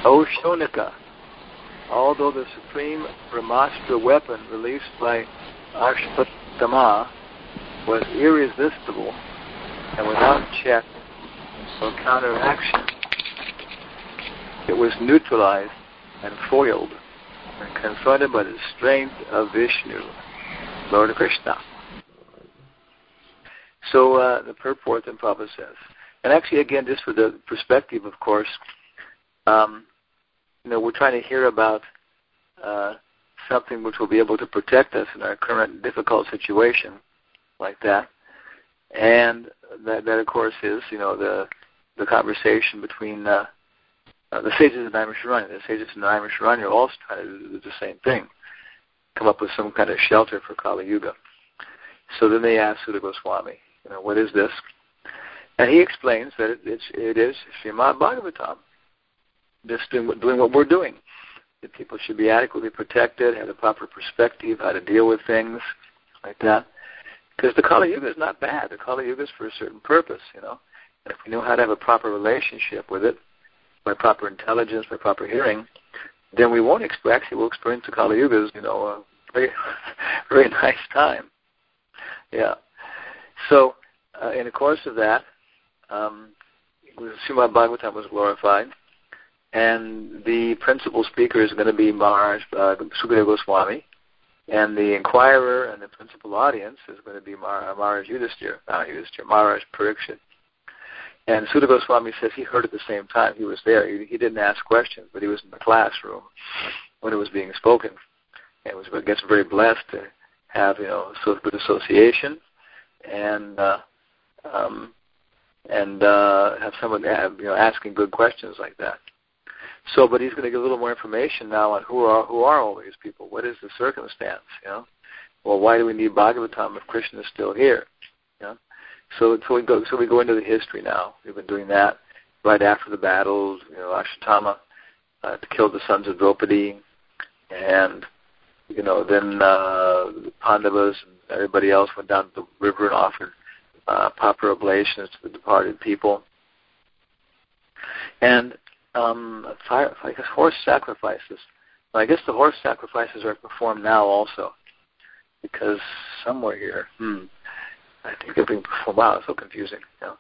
O Shonika, although the supreme Brahmastra weapon released by Ashvatthama was irresistible and without check or counteraction, it was neutralized and foiled and confronted by the strength of Vishnu, Lord Krishna. So the purport then Prabhupada says, and actually again, just for the perspective, of course, we're trying to hear about something which will be able to protect us in our current difficult situation, like that, and that of course is the conversation between the sages of Naimisharanya. The sages of Naimisharanya are also trying to do the same thing, come up with some kind of shelter for Kali Yuga. So then they ask Suta Goswami, what is this? And he explains that it is Srimad Bhagavatam, just doing what we're doing. That people should be adequately protected, have the proper perspective, how to deal with things, like that. Because the Kali Yuga is not bad. The Kali Yuga is for a certain purpose, And if we know how to have a proper relationship with it, by proper intelligence, by proper hearing, then we won't we'll experience the Kali Yuga as, a very, very nice time. Yeah. So, in the course of that, Srimad Bhagavatam was glorified, and the principal speaker is going to be Maharaj Sukadeva Goswami, and the inquirer and the principal audience is going to be Maharaj Maharaj Parikshit. And Sukadeva Goswami says he heard at the same time. He was there. He didn't ask questions, but he was in the classroom when it was being spoken. And was, I guess, very blessed to have, so good association and have someone asking good questions like that. So, but he's going to give a little more information now on who are all these people. What is the circumstance? Well, why do we need Bhagavatam if Krishna is still here? So we go into the history now. We've been doing that right after the battles. Ashwatthama killed the sons of Draupadi, and then the Pandavas and everybody else went down to the river and offered proper oblations to the departed people. And I guess horse sacrifices. Well, I guess the horse sacrifices are performed now also, because somewhere here, I think they're being performed. Wow, it's so confusing.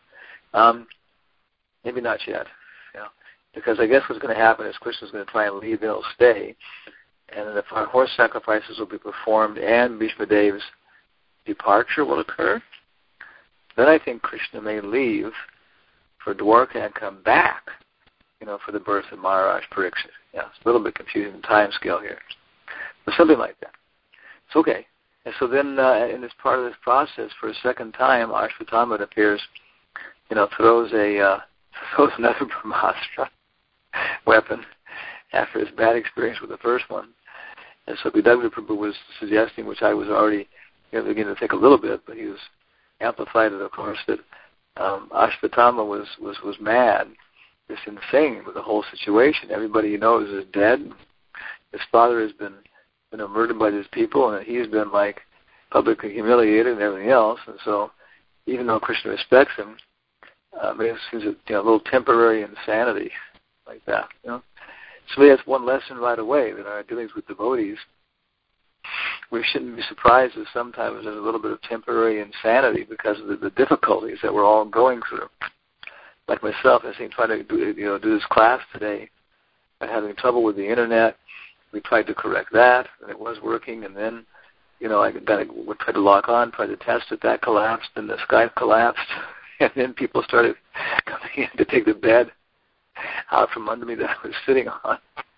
Maybe not yet. Because I guess what's going to happen is Krishna's going to try and leave, they'll stay, and if our horse sacrifices will be performed and Bhishma Dev's departure will occur, then I think Krishna may leave for Dwarka and come back, for the birth of Maharaj Parikshit. It's a little bit confusing the time scale here, but something like that. It's okay. And so then, in this part of this process, for a second time, Ashwatthama appears, throws another Brahmastra weapon after his bad experience with the first one. And so Vidagda Prabhu was suggesting, which I was already beginning to think a little bit, but he was amplified it, of course, that Ashwatthama was mad, just insane with the whole situation. Everybody he knows is dead. His father has been murdered by these people, and he's been publicly humiliated and everything else. And so, even though Krishna respects him, it seems a little temporary insanity like that. So that's one lesson right away, that our dealings with devotees, we shouldn't be surprised if sometimes there's a little bit of temporary insanity because of the difficulties that we're all going through. Like myself, I think trying to do this class today, I'm having trouble with the internet. We tried to correct that, and it was working, and then, I tried to log on, tried to test it, that collapsed, and the Skype collapsed, and then people started coming in to take the bed out from under me that I was sitting on.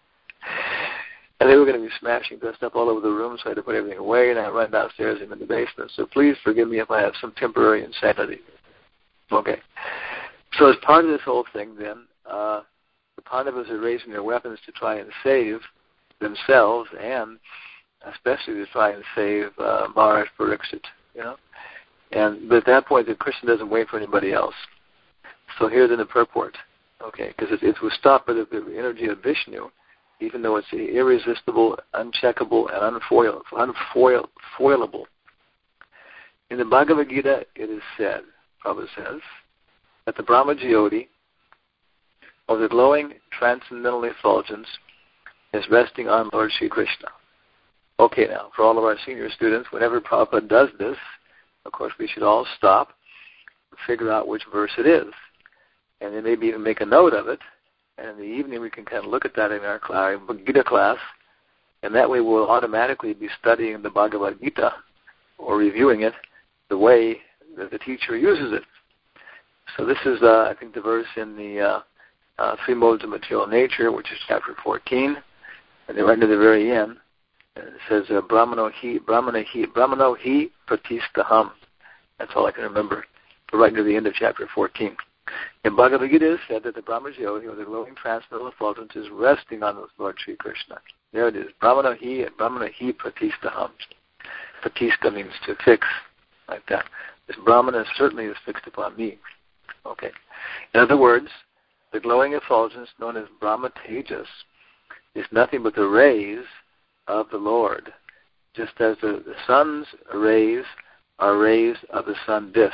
And they were going to be smashing dust up all over the room, so I had to put everything away, and I run downstairs and in the basement. So please forgive me if I have some temporary insanity. Okay. So as part of this whole thing, then, the Pandavas are raising their weapons to try and save themselves, and especially to try and save Maharaj Parikshit, But at that point, the Krishna doesn't wait for anybody else. So here's in the purport, because it was stopped by the energy of Vishnu, even though it's irresistible, uncheckable, and unfoilable. In the Bhagavad Gita, it is said, Prabhupada says, that the Brahma Jyoti of the glowing transcendental effulgence is resting on Lord Sri Krishna. Okay, now, for all of our senior students, whenever Prabhupada does this, of course, we should all stop and figure out which verse it is. And then maybe even make a note of it. And in the evening, we can kind of look at that in our Gita class. And that way we'll automatically be studying the Bhagavad Gita or reviewing it the way that the teacher uses it. So this is, I think, the verse in the Three Modes of Material Nature, which is chapter 14. And then right near the very end, it says, Brahmano hi pratistaham. That's all I can remember. But right near the end of chapter 14. In Bhagavad Gita, it is said that the Brahmajyoti, or the glowing transcendental effulgence, is resting on Lord Sri Krishna. There it is. Brahmano hi pratistaham. Pratista means to fix, like that. This Brahmana certainly is fixed upon me. Okay. In other words, the glowing effulgence known as Brahma Tejas is nothing but the rays of the Lord, just as the sun's rays are rays of the sun disk.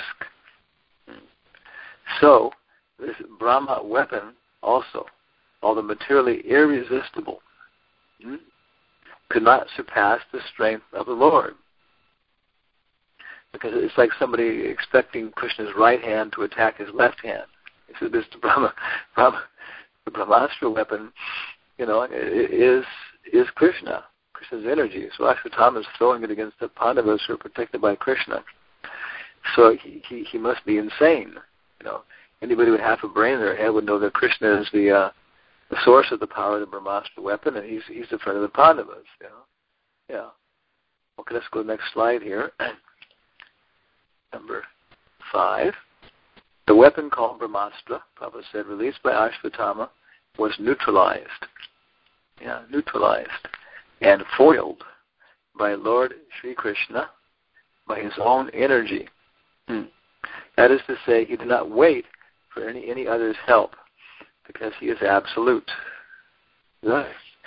So, this Brahma weapon also, although materially irresistible, could not surpass the strength of the Lord. Because it's like somebody expecting Krishna's right hand to attack his left hand. So this the Brahmastra weapon, is Krishna, Krishna's energy. So Ashwatthama is throwing it against the Pandavas who are protected by Krishna. So he must be insane. Anybody with half a brain in their head would know that Krishna is the source of the power of the Brahmastra weapon, and he's the friend of the Pandavas. Yeah. Okay, let's go to the next slide here. Number 5. The weapon called Brahmastra, Prabhupada said, released by Ashwatthama, was neutralized. Neutralized and foiled by Lord Sri Krishna by his own energy. That is to say, he did not wait for any other's help because he is absolute. Right.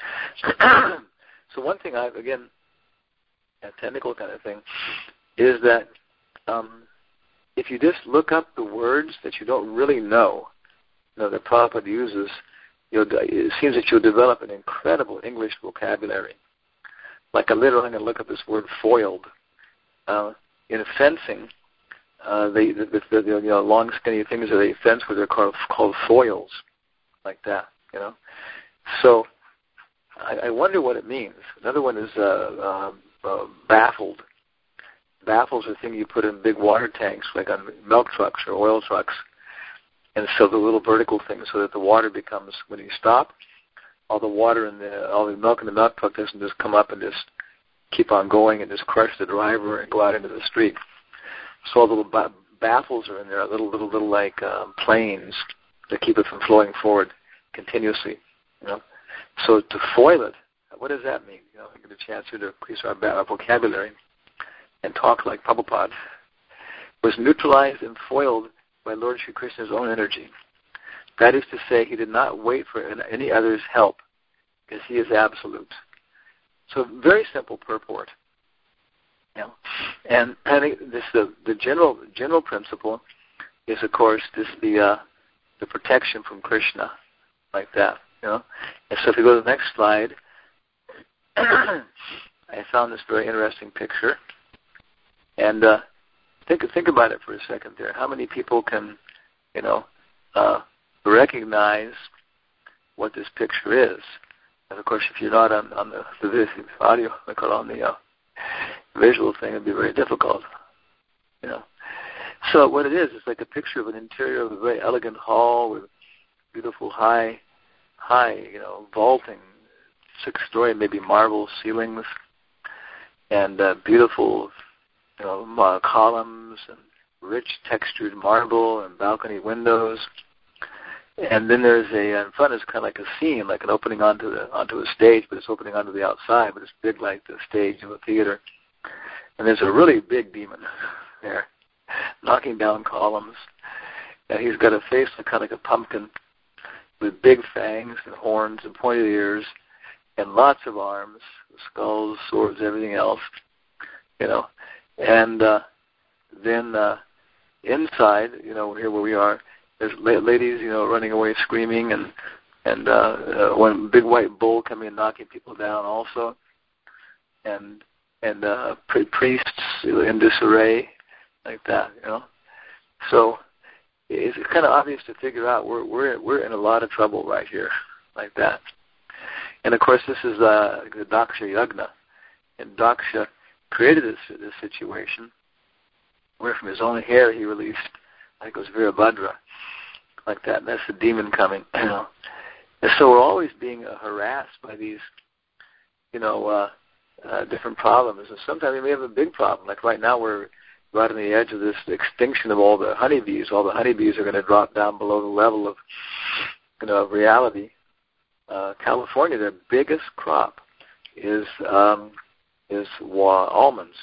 So one thing a technical kind of thing, is that if you just look up the words that you don't really know, that Prabhupada uses, it seems that you'll develop an incredible English vocabulary. Like I'm going to look up this word foiled. In fencing, the long skinny things that they fence with are called foils, like that. So I wonder what it means. Another one is baffled. Baffles are things you put in big water tanks, like on milk trucks or oil trucks, and so the little vertical things, so that the water becomes, when you stop, all the water and all the milk in the milk truck doesn't just come up and just keep on going and just crush the driver and go out into the street. So all the little baffles are in there, little like planes that keep it from flowing forward continuously. So to foil it, what does that mean? We get a chance here to increase our vocabulary and talk like Prabhupada. Was neutralized and foiled by Lord Sri Krishna's own energy. That is to say, he did not wait for any other's help because he is absolute. So very simple purport. And I think this the general principle is, of course, the protection from Krishna, like that. And so if you go to the next slide, I found this very interesting picture. And think about it for a second there. How many people can, recognize what this picture is? And of course, if you're not on the audio, on the visual thing, it'd be very difficult. So what it is, it's like a picture of an interior of a very elegant hall with beautiful high, vaulting, 6-story, maybe marble ceilings, and beautiful, columns and rich textured marble and balcony windows. And then there's in front is kind of like a scene, like an opening onto a stage, but it's opening onto the outside, but it's big like the stage of a theater. And there's a really big demon there, knocking down columns. And he's got a face kind of like a pumpkin with big fangs and horns and pointed ears and lots of arms, skulls, swords, everything else, And then inside, here where we are, there's ladies, running away screaming, and one big white bull coming and knocking people down also, and priests in disarray, like that, So it's kind of obvious to figure out we're in a lot of trouble right here, like that. And of course, this is the Daksha Yagna, and Daksha created this situation where from his own hair he released, I think it was Virabhadra, like that. And that's the demon coming, And so we're always being harassed by these, different problems. And sometimes we may have a big problem. Like right now, we're right on the edge of this extinction of all the honeybees. All the honeybees are going to drop down below the level of, of reality. California, their biggest crop is almonds,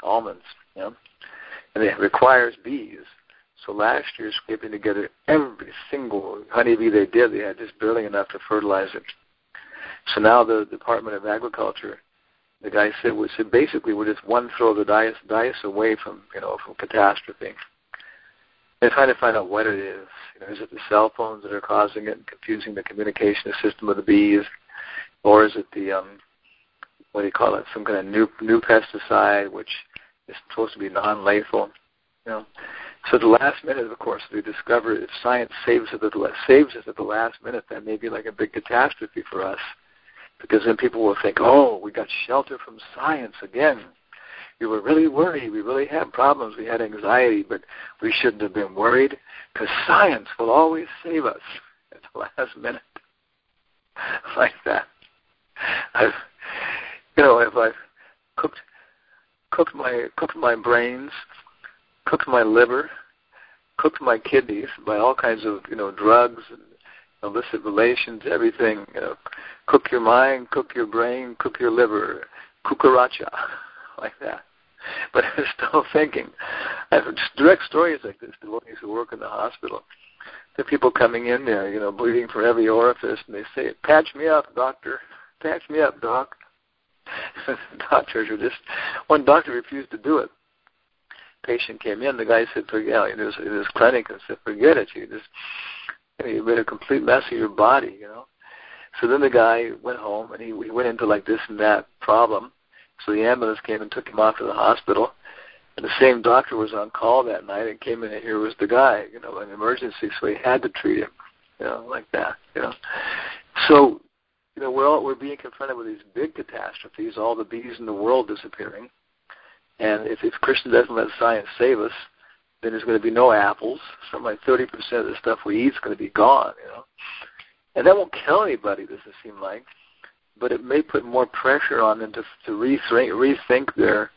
and it requires bees. So last year, scraping together every single honeybee they did, they had just barely enough to fertilize it. So now the Department of Agriculture, the guy said basically we're just one throw of the dice away from from catastrophe. They're trying to find out what it is. Is it the cell phones that are causing it and confusing the communication system of the bees, or is it the some kind of new pesticide which is supposed to be non-lethal? So the last minute, of course, we discover if science saves us at the last minute, that may be like a big catastrophe for us, because then people will think, oh, we got shelter from science again. We were really worried. We really had problems. We had anxiety, but we shouldn't have been worried because science will always save us at the last minute, like that. If I've cooked my brains, cooked my liver, cooked my kidneys by all kinds of drugs and illicit relations, everything. Cook your mind, cook your brain, cook your liver, cucaracha, like that. But I'm still thinking. I have direct stories like this. Devotees who work in the hospital. There are people coming in there, bleeding from every orifice, and they say, "Patch me up, doctor. Patch me up, doc." Doctors are just. One doctor refused to do it. Patient came in. The guy said, "Forget it." In his clinic, and said, "Forget it. You made a complete mess of your body." So then the guy went home, and he went into like this and that problem. So the ambulance came and took him off to the hospital. And the same doctor was on call that night and came in, and here was the guy, an emergency. So he had to treat him, like that, So, we're being confronted with these big catastrophes, all the bees in the world disappearing. And if Krishna doesn't let science save us, then there's going to be no apples. Something like 30% of the stuff we eat is going to be gone, And that won't kill anybody, does it seem like. But it may put more pressure on them to rethink their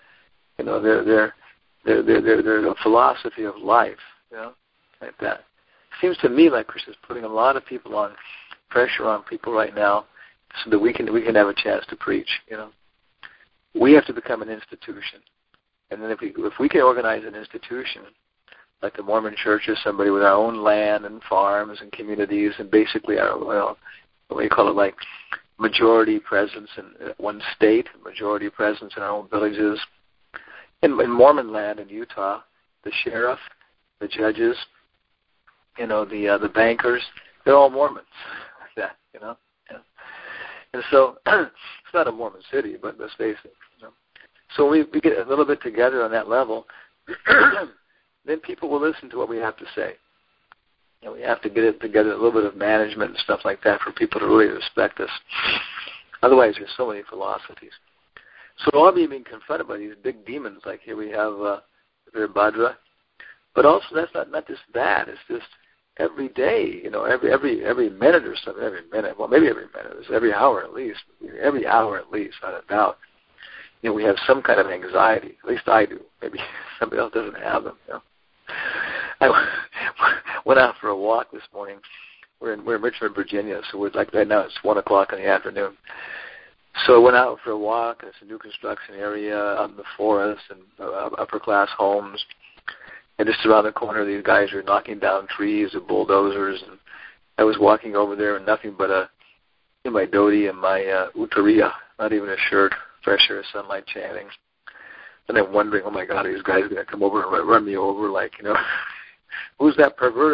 philosophy of life, like that. Seems to me like Krishna's putting a lot of people on pressure on people right now, so that we can have a chance to preach. We have to become an institution, and then if we can organize an institution like the Mormon Church, or somebody with our own land and farms and communities, and basically our what do you call it, like majority presence in one state, majority presence in our own villages. In Mormon land in Utah, the sheriff, the judges, the bankers, they're all Mormons, like that, Yeah. And so it's not a Mormon city, but let's face it. So we get a little bit together on that level, then people will listen to what we have to say. We have to get it together, a little bit of management and stuff like that for people to really respect us. Otherwise, there's so many philosophies. So we'll all be being confronted by these big demons. Like here we have Virabhadra. But also that's not just that. It's just every day, every minute or something, well, maybe every minute, it's every hour at least, not a doubt. We have some kind of anxiety. At least I do. Maybe somebody else doesn't have them. I went out for a walk this morning. We're in Richmond, Virginia, so we're like right now it's 1:00 in the afternoon. So I went out for a walk. It's a new construction area out in the forest and upper class homes. And just around the corner, these guys are knocking down trees with bulldozers. And I was walking over there in nothing but my dhoti and my uttariya, not even a shirt, fresh air, sunlight, chanting. And I'm wondering, oh my God, are these guys going to come over and run me over? Like, who's that perverted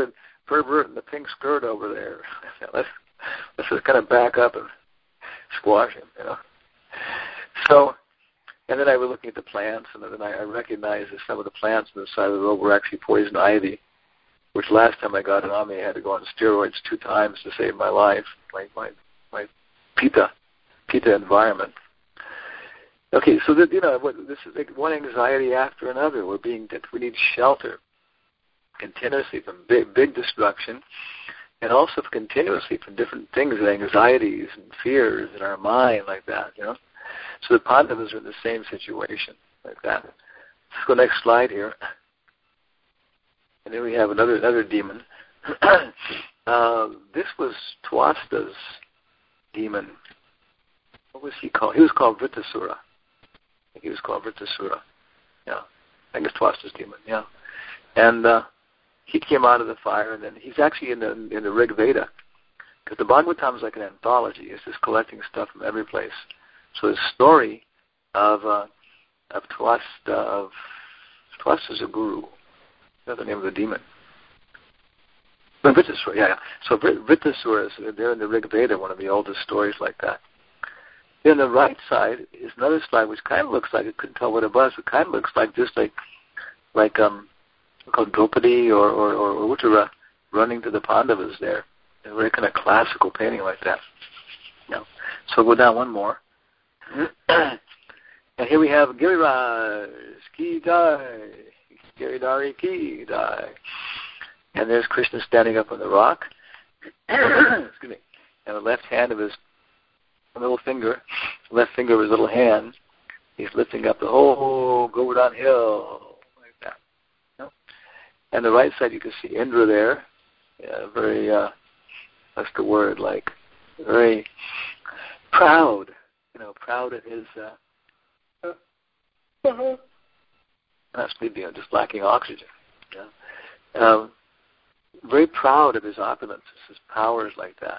pervert in the pink skirt over there. let's just kind of back up and squash him, So, and then I was looking at the plants, and then I recognized that some of the plants on the side of the road were actually poison ivy, which last time I got it on me, I had to go on steroids 2 times to save my life, my pitta environment. Okay, so that this is like one anxiety after another. We need shelter continuously from big destruction, and also continuously from different things, anxieties and fears in our mind, like that. So the Pandavas are in the same situation, like that. Let's go next slide here. And then we have another demon. This was Twasta's demon. What was he called? He was called Vritasura. I think he was called Vritasura. Yeah. I think it's Twasta's demon. Yeah. And he came out of the fire, and then he's actually in the Rig Veda, because the Bhagavatam is like an anthology. It's just collecting stuff from every place. So the story of Twasta's a guru. That's the name of the demon. Vritasura, yeah. So Vritasura, they're in the Rig Veda, one of the oldest stories like that. Then the right side is another slide which kind of looks like, I couldn't tell what it was, it kind of looks like just like called Draupadi or Uttara running to the Pandavas there. A very kind of classical painting like that. So we'll go down one more. And here we have Giriraj, Ki Jai, Giridhari Ki Jai. And there's Krishna standing up on the rock. Excuse me. And the left hand of his left finger of his little hand, he's lifting up the whole Govardhan hill, like that. And the right side, you can see Indra there. Yeah, very, what's the word, like, very proud, proud of his, that's maybe just lacking oxygen. Very proud of his opulences, his powers like that.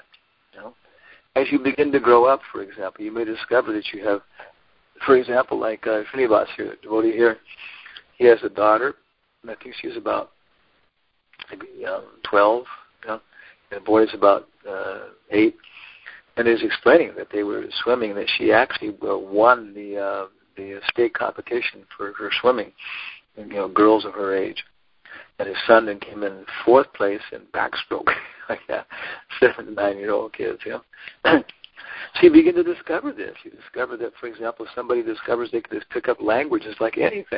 As you begin to grow up, for example, you may discover that you have, for example, like Srinivas here, devotee here, he has a daughter, and I think she's about maybe 12, and the boy is about 8. And he's explaining that they were swimming, that she actually won the state competition for her swimming, and, girls of her age. And his son then came in 4th place in backstroke, like that, 7 to 9-year-old kids, So you begin to discover this. You discover that, for example, somebody discovers they can just pick up languages like anything,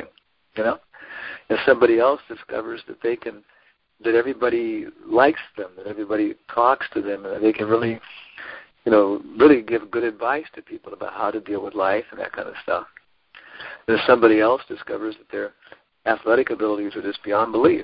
And somebody else discovers that that everybody likes them, that everybody talks to them, and that they can really, really give good advice to people about how to deal with life and that kind of stuff. And somebody else discovers that their athletic abilities are just beyond belief,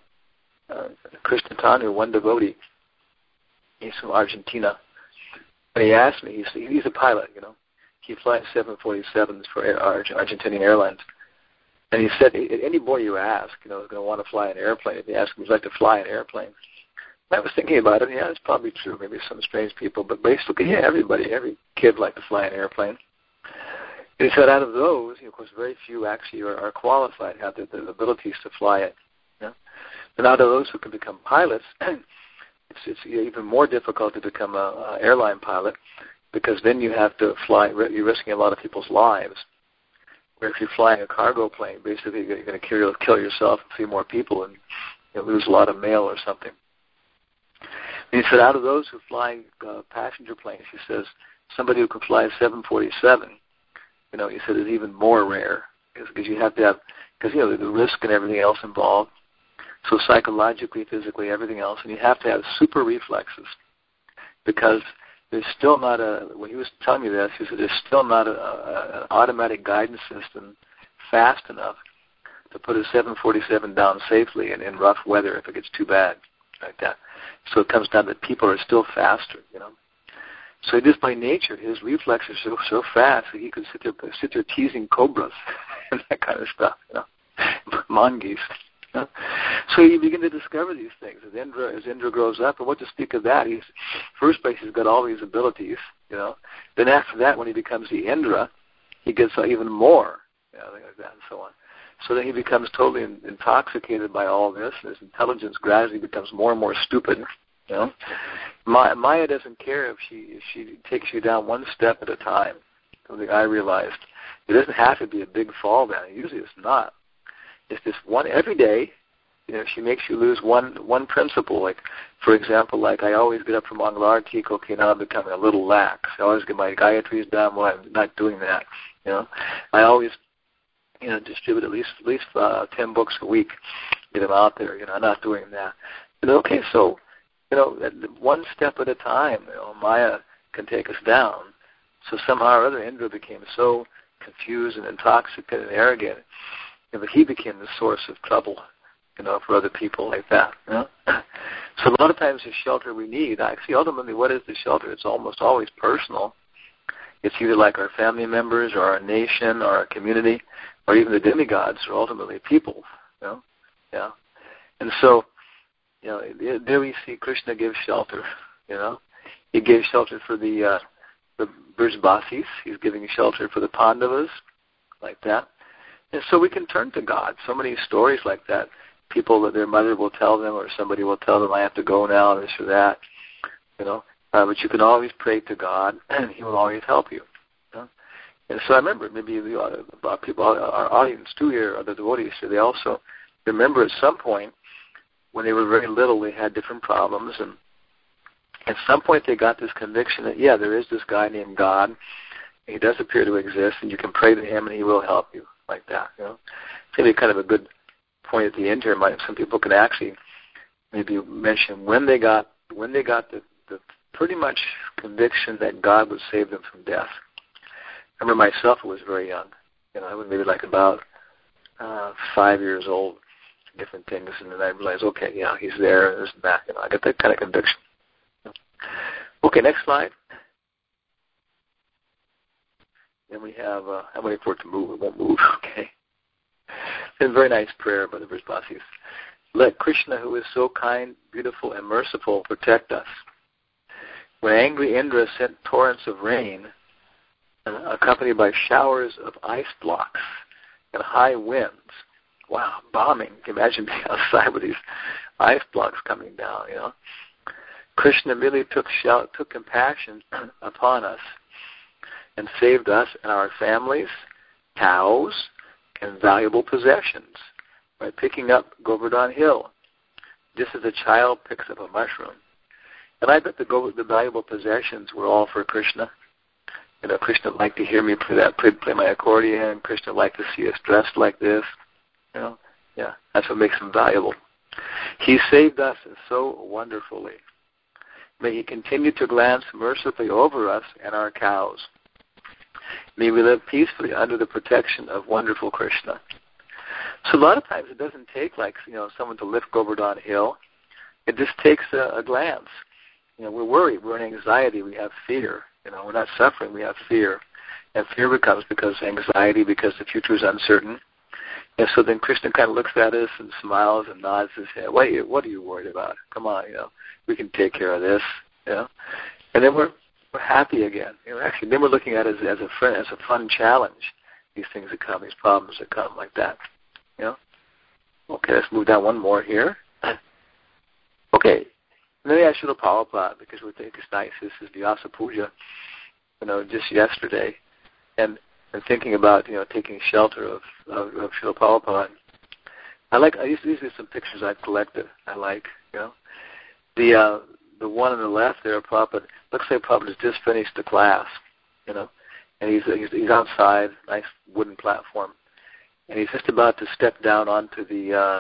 Krishna Tanu, one devotee, he's from Argentina, and he asked me, he's a pilot, he flies 747s for Argentinian Airlines, and he said, any boy you ask, is going to want to fly an airplane. If you ask him, would you like to fly an airplane? And I was thinking about it, it's probably true, maybe some strange people, but basically, every kid would like to fly an airplane. And he said, out of those, of course, very few actually are qualified, have the abilities to fly it. And out of those who can become pilots, it's even more difficult to become an airline pilot, because then you have to fly. You're risking a lot of people's lives. Where if you're flying a cargo plane, basically you're going to kill yourself and 3 more people, and lose a lot of mail or something. And he said, out of those who fly passenger planes, he says, somebody who can fly a 747. He said it's even more rare because you have to have, the risk and everything else involved. So psychologically, physically, everything else, and you have to have super reflexes, because there's still not when he was telling me this, he said there's still not an automatic guidance system fast enough to put a 747 down safely in rough weather if it gets too bad, like that. So it comes down that people are still faster, So just by nature, his reflexes are so fast that he could sit there teasing cobras and that kind of stuff, mongoose. So you begin to discover these things as Indra grows up. And what to speak of that? First place, he's got all these abilities, Then after that, when he becomes the Indra, he gets even more, things like that and so on. So then he becomes totally intoxicated by all this. His intelligence gradually becomes more and more stupid. You know, Maya doesn't care if she takes you down one step at a time. Something I realized. It doesn't have to be a big fall down. Usually it's not. It's just one every day. You know, she makes you lose one principle. Like, for example, like I always get up for Mangala Arati. Okay, now I'm becoming a little lax. I always get my Gayatris done. Well, I'm not doing that. You know, I always, you know, distribute at least 10 books a week. Get them out there. You know, I'm not doing that. But okay, so, you know, one step at a time. You know, Maya can take us down. So somehow or other, Indra became so confused and intoxicated and arrogant, you know, that he became the source of trouble, you know, for other people like that. You know? So a lot of times the shelter we need, actually, ultimately, what is the shelter? It's almost always personal. It's either like our family members or our nation or our community or even the demigods are ultimately people. You know? Yeah. And so, you know, there we see Krishna give shelter. You know, he gave shelter for the Brijbasis. He's giving shelter for the Pandavas, like that. And so we can turn to God. So many stories like that. People that their mother will tell them, or somebody will tell them, I have to go now, this or that. You know, but you can always pray to God, and He will always help you. You know? And so I remember, maybe people, our audience too here, other devotees, they also remember at some point when they were very little, they had different problems, and at some point they got this conviction that, yeah, there is this guy named God. He does appear to exist, and you can pray to Him, and He will help you, like that. You know, it's maybe kind of a good point at the end here. Some people can actually maybe mention when they got the pretty much conviction that God would save them from death. I remember myself, I was very young. You know, I was maybe like about 5 years old, different things, and then I realized, okay, yeah, He's there, and this and that. You know, I got that kind of conviction. Okay, next slide. Then we have, I'm waiting for it to move. It won't move. Okay. It's a very nice prayer by the Brijbasis. Let Krishna, who is so kind, beautiful, and merciful, protect us. When angry Indra sent torrents of rain, accompanied by showers of ice blocks and high winds, wow, bombing. You can imagine being outside with these ice blocks coming down, you know. Krishna really took compassion upon us and saved us and our families, cows, and valuable possessions by picking up Govardhan Hill, just as a child picks up a mushroom. And I bet the valuable possessions were all for Krishna. You know, Krishna liked to hear me play my accordion. Krishna liked to see us dressed like this. You know, yeah, that's what makes him valuable. He saved us so wonderfully. May He continue to glance mercifully over us and our cows. May we live peacefully under the protection of wonderful Krishna. So a lot of times it doesn't take someone to lift Govardhan Hill. It just takes a glance. You know, we're worried, we're in anxiety, we have fear. You know, we're not suffering, we have fear. And fear comes because anxiety, because the future is uncertain. And so then Krishna kind of looks at us and smiles and nods his head. What are you worried about? Come on, you know, we can take care of this. You know, and then we're happy again. You know, actually, then we're looking at it as a fun challenge. These things that come, these problems that come, like that. You know. Okay, let's move down one more here. Okay, and then I asked Srila Prabhupada, because we think it's nice. This is Vyasa Puja, you know, just yesterday, and thinking about, you know, taking shelter of Srila Prabhupada. These are some pictures I've collected. I like, you know, the one on the left there, Prabhupada, looks like Prabhupada has just finished the class, you know, and he's outside, nice wooden platform, and he's just about to step down onto the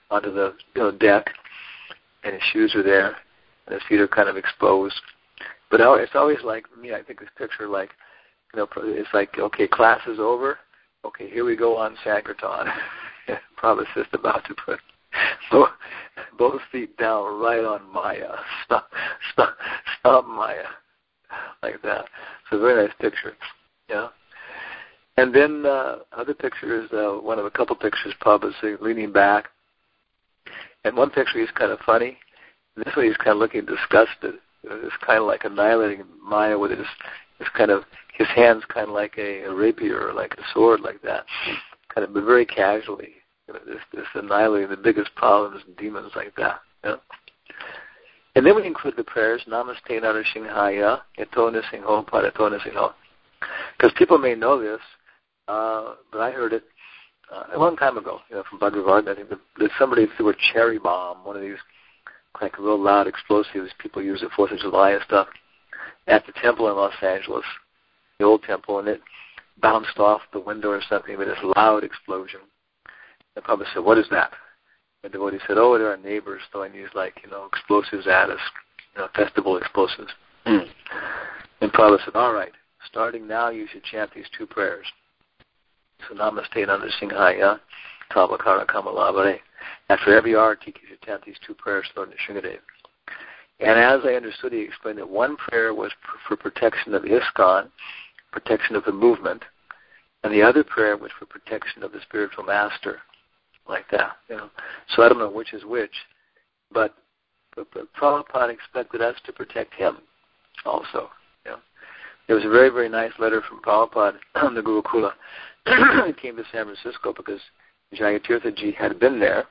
deck, and his shoes are there, and his feet are kind of exposed. But it's always like me. I think this picture, like, you know, it's like, okay, class is over. Okay, here we go on Sankirtan. Prabhupada's just about to put both feet down right on Maya. Stop Maya. Like that. It's a very nice picture. Yeah. And then other pictures, one of a couple pictures, Prabhupada's leaning back. And one picture he's kind of funny. And this one he's kind of looking disgusted. It's kind of like annihilating Maya with his kind of, his hands kind of like a rapier or like a sword, like that. kind of, but very casually. This annihilating the biggest problems and demons like that. And then we include the prayers, Namaste Narasimhaya, Yato Nisingho, Parato Nisingho. Because people may know this, but I heard it a long time ago, from Bhagavad. I think that somebody threw a cherry bomb, one of these like real loud explosives people use at 4th of July and stuff, at the temple in Los Angeles, the old temple, and it bounced off the window or something with this loud explosion. The Prabhupada said, "What is that?" The devotee said, "Oh, there are neighbors throwing these explosives at us, festival explosives." And Prabhupada said, "All right, starting now you should chant these 2 prayers. So Namaste Narasimhaya, Tavakara Kamalavare. After every arati, you should chant these 2 prayers to Lord Nrsingadev." And as I understood, he explained that one prayer was for protection of ISKCON, protection of the movement, and the other prayer was for protection of the spiritual master, like that. So I don't know which is which, but Prabhupada expected us to protect him also. There was a very, very nice letter from Prabhupada on the Gurukula. It came to San Francisco because Jayatirtha Ji had been there.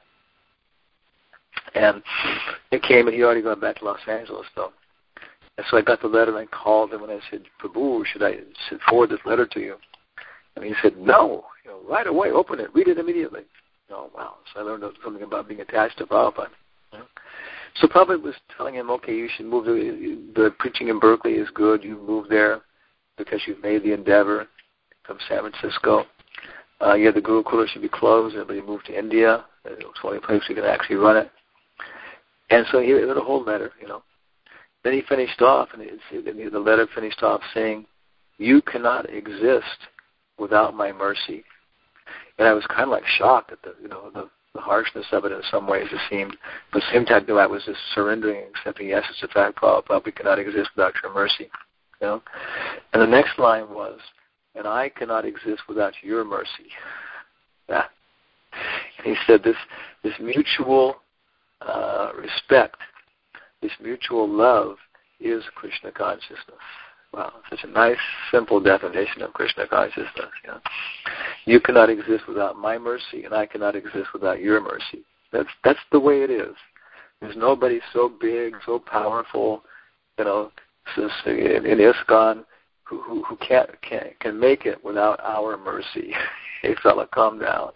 And it came, and he already gone back to Los Angeles, though. And so I got the letter, and I called him, and I said, "Prabhu, should I forward this letter to you?" And he said, "No, right away, open it, read it immediately." Oh, wow. So I learned something about being attached to Prabhupada. So Prabhupada was telling him, okay, you should move, the preaching in Berkeley is good, you move there because you've made the endeavor from San Francisco. The Gurukula should be closed, everybody move to India, it's the only place you can actually run it. And so he wrote a whole letter, Then he finished off, and the letter finished off saying, "You cannot exist without my mercy." And I was kind of shocked at the harshness of it in some ways, it seemed. But at the same time, I was just surrendering and accepting, yes, it's a fact, Prabhupada, we cannot exist without your mercy. And the next line was, "And I cannot exist without your mercy." And he said this mutual respect, this mutual love is Krishna consciousness. Wow, such a nice, simple definition of Krishna consciousness. You cannot exist without my mercy, and I cannot exist without your mercy. That's the way it is. There's nobody so big, so powerful, in ISKCON who can make it without our mercy. Hey, fella, calm down.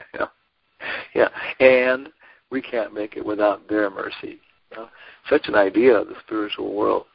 And we can't make it without their mercy. Such an idea of the spiritual world.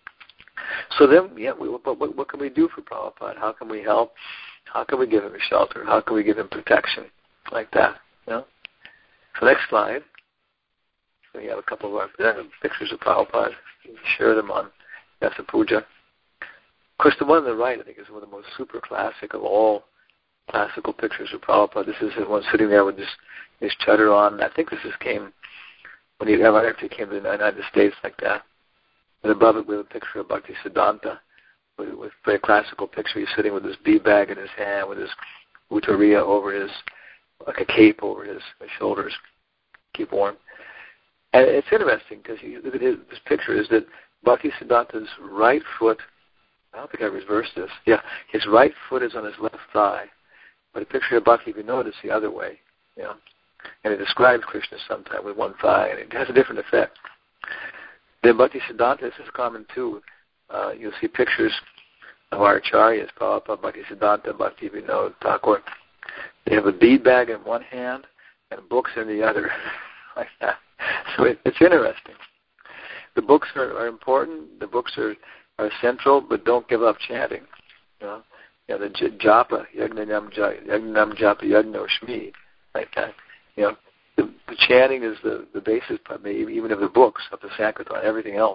So then, what can we do for Prabhupada? How can we help? How can we give him shelter? How can we give him protection? Like that. So next slide. So we have a couple of our pictures of Prabhupada. You can share them on Yasa Puja. Of course, the one on the right, I think, is one of the most super classic of all classical pictures of Prabhupada. This is one sitting there with his chadar on. I think this came when he actually came to the United States like that. And above it, we have a picture of Bhakti Siddhanta with a very classical picture. He's sitting with his bead bag in his hand, with his uttariya over his, like a cape over his shoulders, keep warm. And it's interesting because look at this picture is that Bhakti Siddhanta's right foot, I don't think I reversed this. Yeah, his right foot is on his left thigh. But a picture of Bhakti, if you notice, the other way. And it describes Krishna sometimes with one thigh, and it has a different effect. Then Bhakti Siddhanta, this is common too. You'll see pictures of our acharyas, Prabhupada, Bhakti Siddhanta, Bhakti Vinod Thakur. They have a bead bag in one hand and books in the other, like that. So it's interesting. The books are important. The books are central, but don't give up chanting. The japa, yagnanam japa yagno shmi, like that. The chanting is the basis, maybe even of the books, of the Sankirtan, everything else.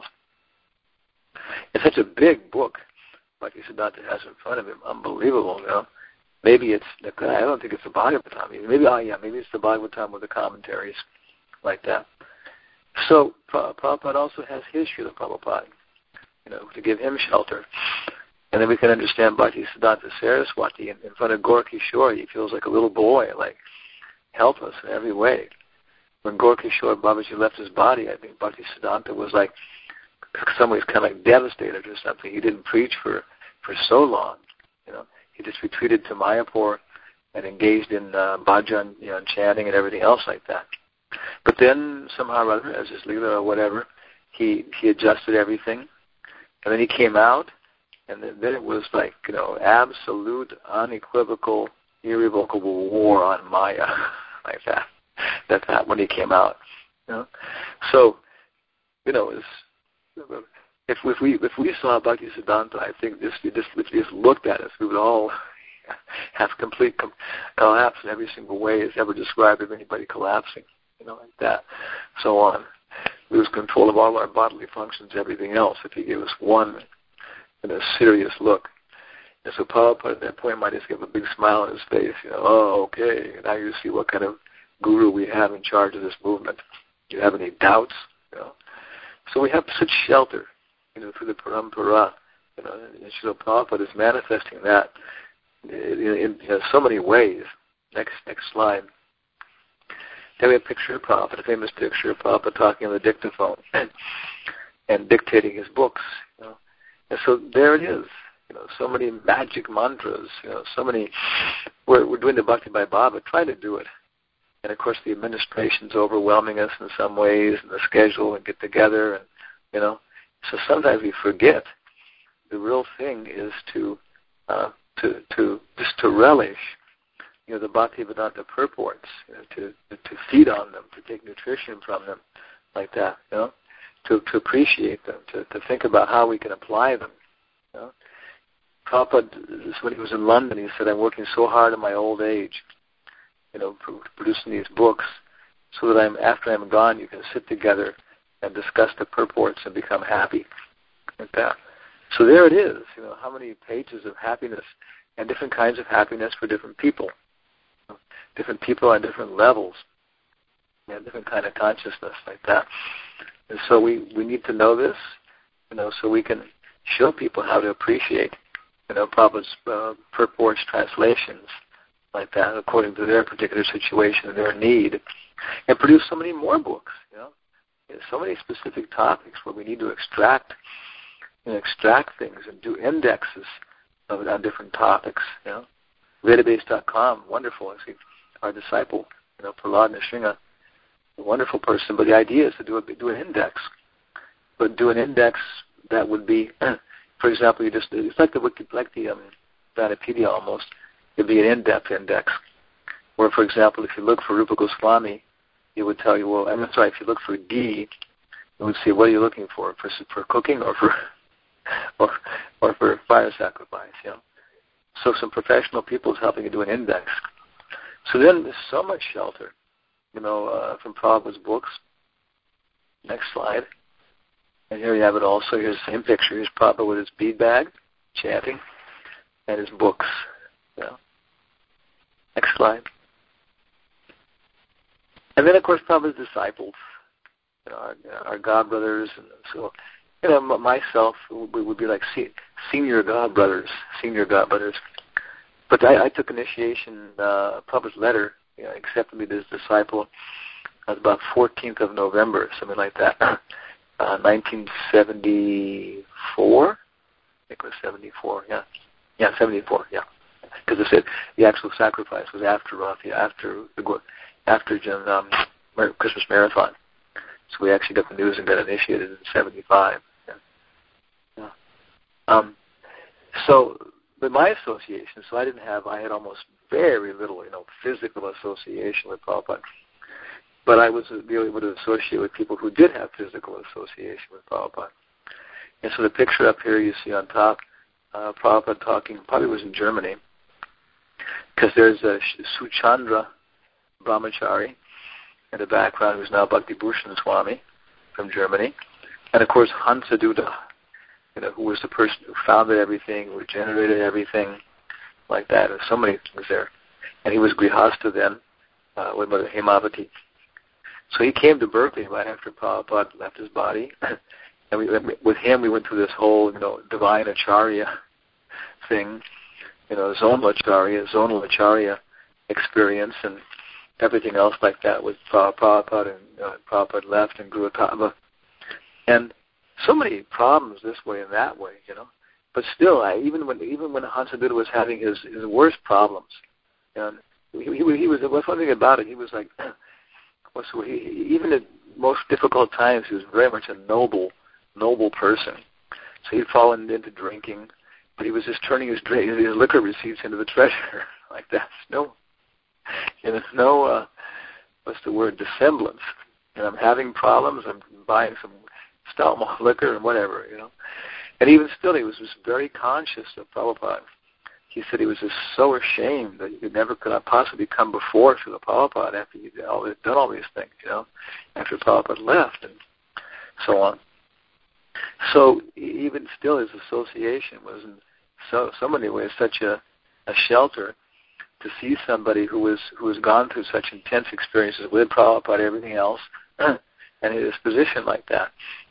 It's such a big book, Bhakti Siddhanta has in front of him, unbelievable. Maybe I don't think it's the Bhagavatam. Maybe it's the Bhagavatam with the commentaries, like that. So Prabhupada also has his Srila Prabhupada, to give him shelter. And then we can understand Bhakti Siddhanta Saraswati in front of Gaura Kishore. He feels like a little boy, like, help us in every way. When Gaura Kishore Babaji left his body, I think Bhakti Siddhanta was like, in some ways, kind of like devastated or something. He didn't preach for so long. He just retreated to Mayapur and engaged in bhajan, and chanting and everything else like that. But then somehow or other, as his leela or whatever, he adjusted everything, and then he came out, and then it was like, absolute, unequivocal, irrevocable war on Maya, like that. That when he came out, So, if we saw Bhaktisiddhanta, I think if we just looked at us, we would all have complete collapse in every single way as ever described of anybody collapsing, like that, so on. Lose control of all our bodily functions, everything else, if he gave us one serious look. And so Prabhupada at that point might just give a big smile on his face, okay, now you see what kind of guru we have in charge of this movement. Do you have any doubts? So we have such shelter, through the parampara. And Srila Prabhupada is manifesting that in so many ways. Next slide. Then we have a picture of Prabhupada, a famous picture of Prabhupada talking on the dictaphone and dictating his books. And so there it is. So many magic mantras. So many. We're doing the Bhakti by Baba, trying to do it. And of course, the administration's overwhelming us in some ways, and the schedule and get together, and So sometimes we forget the real thing is to relish, the Bhaktivedanta purports, to feed on them, to take nutrition from them, like that, to appreciate them, to think about how we can apply them. Prabhupada, when he was in London, he said, "I'm working so hard in my old age, producing these books, so that after I'm gone, you can sit together and discuss the purports and become happy," like that. So there it is. How many pages of happiness and different kinds of happiness for different people. Different people on different levels, different kind of consciousness, like that. And so we need to know this, so we can show people how to appreciate, Prabhupada's purports, translations, like that, according to their particular situation and their need, and produce so many more books. So many specific topics where we need to extract things and do indexes on different topics. Vedabase.com, wonderful. Actually, our disciple, Prahlad Nrsimha, a wonderful person. But the idea is to do an index, but do an index that would be, for example, it's like the Vanapedia almost. It'd be an in-depth index, where, for example, if you look for Rupa Goswami, it would tell you, if you look for D, it would say, what are you looking for cooking or for fire sacrifice, So some professional people is helping you do an index. So then there's so much shelter, from Prabhupada's books. Next slide. And here you have it also. Here's the same picture. Here's Prabhupada with his bead bag, chanting, and his books. Next slide. And then, of course, Prabhupada's disciples, our godbrothers. And so, myself, we would be like senior godbrothers. But I took initiation, Prabhupada's letter, accepted me as disciple. That was about 14th of November, something like that, 1974. I think it was 74, yeah. Yeah, 74, yeah. Because I said the actual sacrifice was after Rathi, after Christmas Marathon. So we actually got the news and got initiated in 75. Yeah. But my association, I had almost very little, physical association with Prabhupada. But I was really able to associate with people who did have physical association with Prabhupada. And so the picture up here you see on top, Prabhupada talking, probably was in Germany, because there's a Suchandra Brahmachari in the background, who's now Bhakti Bhushan Swami from Germany. And of course Hansaduta, who was the person who founded everything, who generated everything, like that. There's so many things there. And he was Grihastha then, with Mother Hemavati. So he came to Berkeley right after Prabhupada left his body. And with him we went through this whole, divine acharya thing, zonal acharya experience and everything else like that with Prabhupada, and Prabhupada left and grew a Tava. And so many problems this way and that way, But still, even when Hansaduta was having his worst problems, And he was. What's one thing about it? He was like, even at most difficult times, he was very much a noble person. So he'd fallen into drinking, but he was just turning his liquor receipts into the treasure like that. There's no what's the word, dissemblance. And I'm having problems. I'm buying some stout malt liquor and whatever, And even still, he was just very conscious of Prabhupada. He said he was just so ashamed that he could not possibly come before Srila Prabhupada after he'd done all these things, after Prabhupada left and so on. So even still, his association was in so many ways such a shelter to see somebody who was gone through such intense experiences with Prabhupada, everything else, and in his position like that.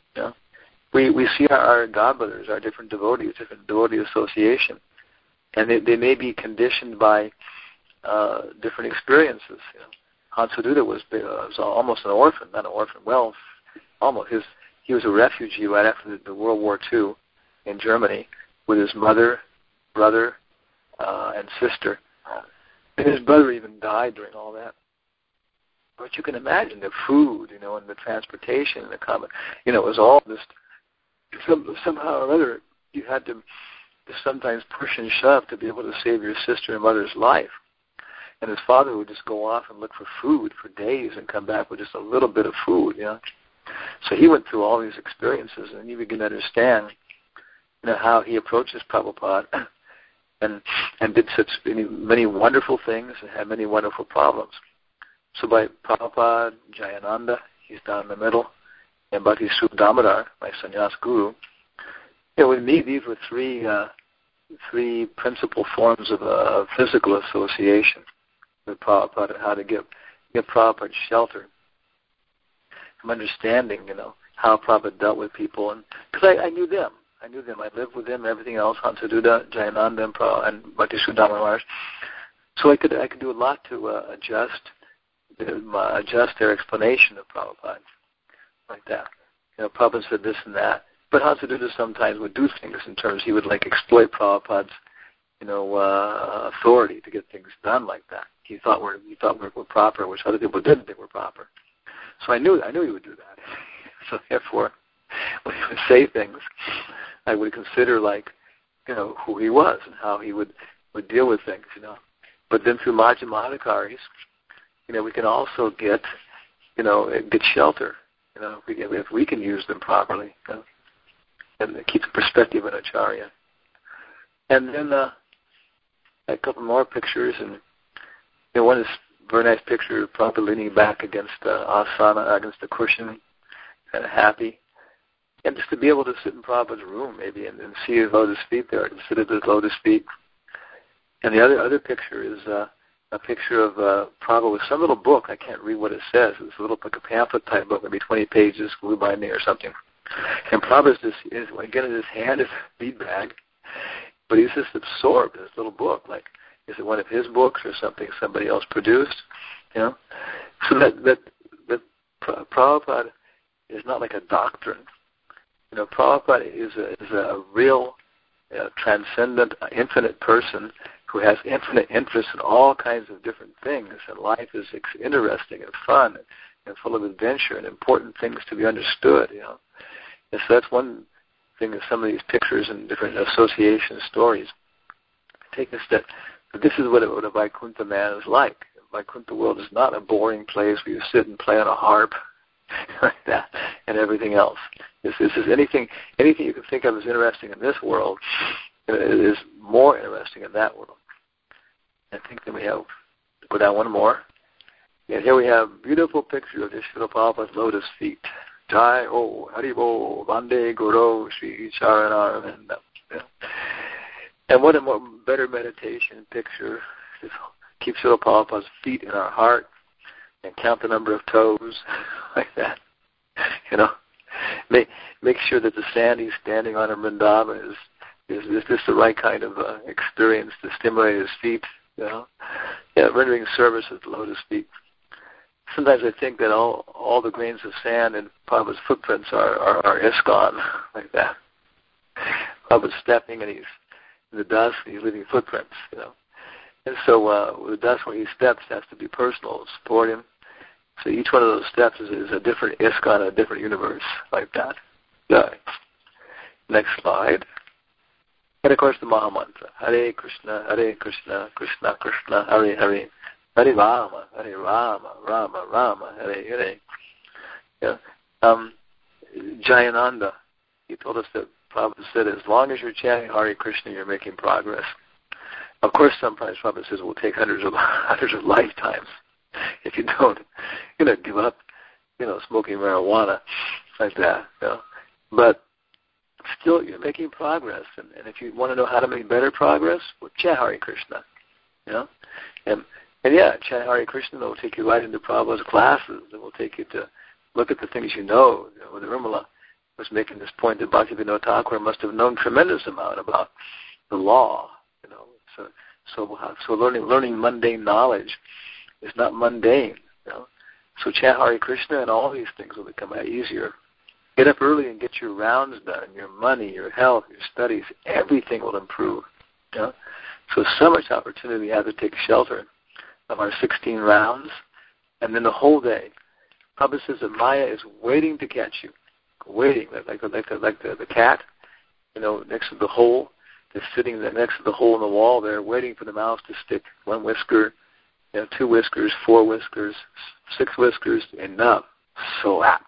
We see our godbrothers, our different devotee association, and they may be conditioned by different experiences. Hansaduta was almost an orphan, not an orphan. Well, almost. He was a refugee right after the World War II in Germany with his mother, brother, and sister. And his brother even died during all that. But you can imagine the food, and the transportation, and the common, it was all this. Somehow or other, you had to sometimes push and shove to be able to save your sister and mother's life. And his father would just go off and look for food for days and come back with just a little bit of food, So he went through all these experiences, and you begin to understand, how he approaches Prabhupada and did such many wonderful things and had many wonderful problems. So by Prabhupada, Jayananda, he's down in the middle, and Bhakti Srup Damodar, my sannyas guru, with me, these were three principal forms of physical association with Prabhupada, and how to give Prabhupada shelter from understanding, how Prabhupada dealt with people. And because I knew them. I lived with them and everything else, Hansaduta, Jayananda, and Bhakti Srup Damodar. So I could do a lot to adjust their explanation of Prabhupada, like that. Prabhupada said this and that. But Hansaduta sometimes would do things in terms he would exploit Prabhupada's, authority to get things done like that. He thought were proper, which other people didn't think were proper. So I knew he would do that. So therefore, when he would say things, I would consider who he was and how he would deal with things, But then through Madhyamādhikaris, we can also get shelter, if we can use them properly, and keep the perspective in Acharya. And then a couple more pictures, and one is a very nice picture of Prabhupada leaning back against asana, against the cushion, kind of happy. And just to be able to sit in Prabhupada's room maybe and see his lotus feet there, and sit at his lotus feet. And the other picture is a picture of Prabhupada with some little book. I can't read what it says. It's a little like a pamphlet type book, maybe 20 pages, glue binding or something. And Prabhupada's again in his hand is a bead bag, but he's just absorbed in this little book. Is it one of his books or something somebody else produced? So that Prabhupada is not like a doctrine. Prabhupada is a real transcendent, infinite person who has infinite interest in all kinds of different things, and life is interesting and fun and full of adventure and important things to be understood. And so that's one thing that some of these pictures and different association stories take us that this is what a Vaikuntha man is like. Vaikuntha world is not a boring place where you sit and play on a harp like that and everything else. This is anything you can think of as interesting in this world is more interesting in that world. I think that we have, go down one more. And here we have a beautiful picture of Srila Prabhupada's lotus feet. Jai Ho, Haribo, Vande Guru, Sri Charanarvinda. And what a more better meditation picture. Just keep Srila Prabhupada's feet in our heart and count the number of toes, like that. Make sure that the sand he's standing on in Vrindavan is just the right kind of experience to stimulate his feet. Rendering service at the lotus feet. Sometimes I think that all the grains of sand in Prabhupada's footprints are ISKCON, like that. Prabhupada's stepping and he's in the dust and he's leaving footprints, And so that's where each step has to be personal, support him. So each one of those steps is a different ISKCON, a different universe, like that. Yeah. Next slide. And of course the Maha Mantra. Hare Krishna, Krishna Krishna, Hare Hare. Hare Rama, Rama Rama, Hare Hare. Yeah. Jayananda, he told us that Prabhupada said, as long as you're chanting Hare Krishna, you're making progress. Of course, sometimes Prabhupada says it will take hundreds of lifetimes if you don't, give up, smoking marijuana like that. But still, you're making progress. And if you want to know how to make better progress, well, chant Hare Krishna. And chant Hare Krishna will take you right into Prabhupada's classes. It will take you to look at the things you know. When Nirmala was making this point that Bhaktivinoda Thakur must have known tremendous amount about the law. So learning mundane knowledge is not mundane. So chant Hare Krishna and all these things will become easier. Get up early and get your rounds done, your money, your health, your studies, everything will improve. So much opportunity we have to take shelter of our 16 rounds, and then the whole day. Prabhupada says that Maya is waiting to catch you, waiting, like the cat, next to the hole. They're sitting there next to the hole in the wall there, waiting for the mouse to stick one whisker, 2 whiskers, 4 whiskers, 6 whiskers, enough. So apt,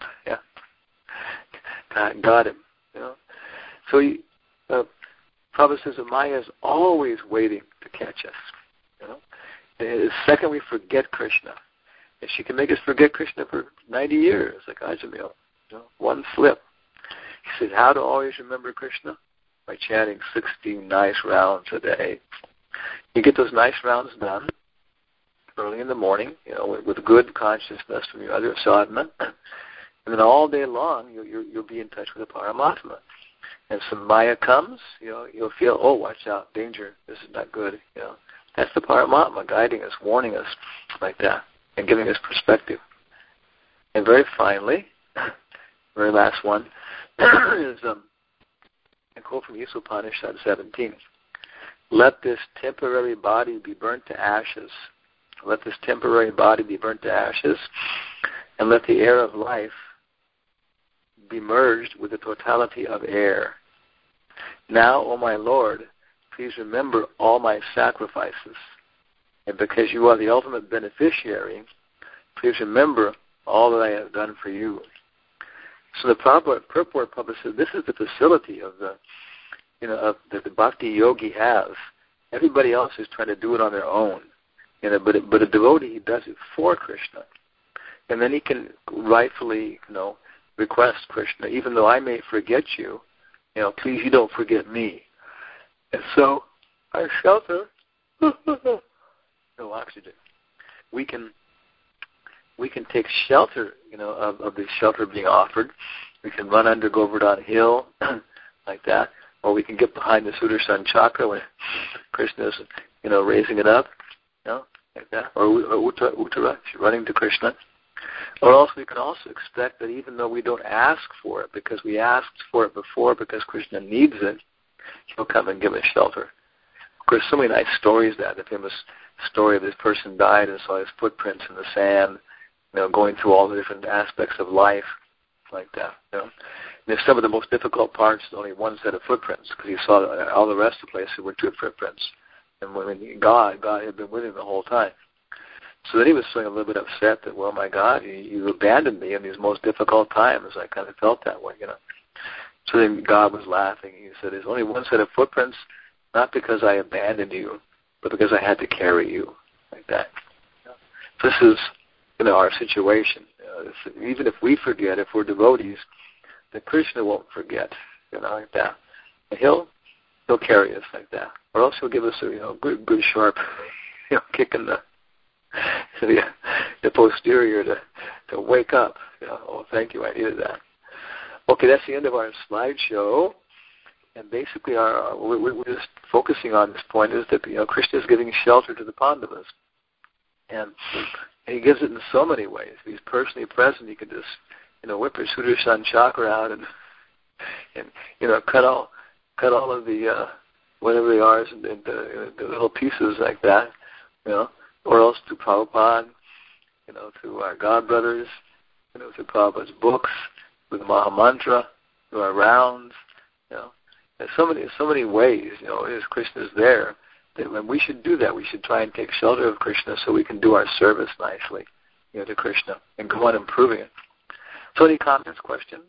Got him, So Prabhupada says that Maya is always waiting to catch us, And the second we forget Krishna, and she can make us forget Krishna for 90 years, like Ajamil, one flip. He said, how to always remember Krishna? By chanting 16 nice rounds a day. You get those nice rounds done early in the morning, with good consciousness from your other sadhana, and then all day long you'll be in touch with the Paramatma. And some Maya comes, you'll feel, oh, watch out, danger, this is not good. That's the Paramatma guiding us, warning us like that, and giving us perspective. And very finally, very last one is a quote from Upanishad 17. Let this temporary body be burnt to ashes. Let this temporary body be burnt to ashes, and let the air of life be merged with the totality of air. Now, O my Lord, please remember all my sacrifices. And because you are the ultimate beneficiary, please remember all that I have done for you. So the purport Prabhupada says this is the facility of that the bhakti yogi has. Everybody else is trying to do it on their own. But a devotee, he does it for Krishna. And then he can rightfully, request Krishna, even though I may forget you, please you don't forget me. And so our shelter, no oxygen. We can take shelter, of the shelter being offered. We can run under Govardhan Hill, like that, or we can get behind the Sudarshan Chakra when Krishna is, raising it up, like that, or Uttara, running to Krishna. Or else we can also expect that even though we don't ask for it, because we asked for it before because Krishna needs it, he'll come and give us shelter. Of course, so many nice stories the famous story of this person died and saw his footprints in the sand, going through all the different aspects of life, like that. And if some of the most difficult parts, only one set of footprints, because he saw all the rest of the places were 2 footprints. And when God had been with him the whole time. So then he was feeling a little bit upset that, well, my God, you abandoned me in these most difficult times. I kind of felt that way, So then God was laughing. He said, there's only one set of footprints, not because I abandoned you, but because I had to carry you, like that. This is, our situation. Even if we forget, if we're devotees, then Krishna won't forget, like that. And he'll carry us like that. Or else he'll give us a good sharp, kick in the posterior to wake up. Oh, thank you, I needed that. Okay, that's the end of our slideshow. And basically, we're just focusing on this point is that Krishna is giving shelter to the Pandavas, and he gives it in so many ways. If he's personally present, he can just whip his Sudarshan Chakra out and cut all of the whatever they are into little pieces like that. or else through Prabhupada, through our God brothers, through Prabhupada's books, with the Maha Mantra, through our rounds, There's so many ways, as Krishna's there, that when we should do that, we should try and take shelter of Krishna so we can do our service nicely, to Krishna, and go on improving it. So any comments, questions?